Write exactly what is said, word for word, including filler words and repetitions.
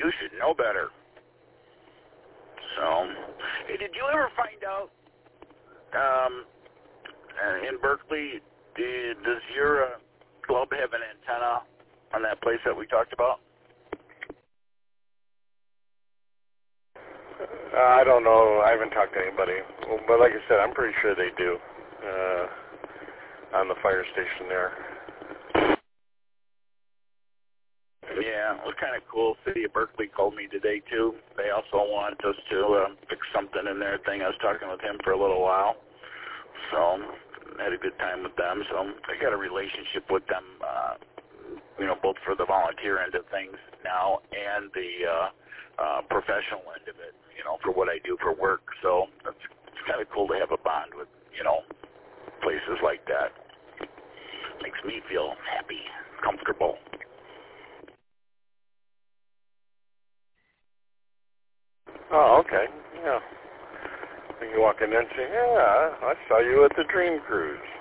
You should know better. So, hey, did you ever find out um, uh, in Berkeley, did, does your uh, club have an antenna on that place that we talked about? Uh, I don't know. I haven't talked to anybody. Well, but like I said, I'm pretty sure they do uh, on the fire station there. Yeah, it was kind of cool. City of Berkeley called me today, too. They also want us to uh, fix something in their thing. I was talking with him for a little while. So I had a good time with them. So I got a relationship with them, uh, you know, both for the volunteer end of things now and the uh, uh, professional end of it, you know, for what I do for work. So it's, it's kind of cool to have a bond with, you know, places like that. Makes me feel happy, comfortable. Oh, okay. Yeah. You walk in there and say, yeah, I saw you at the Dream Cruise.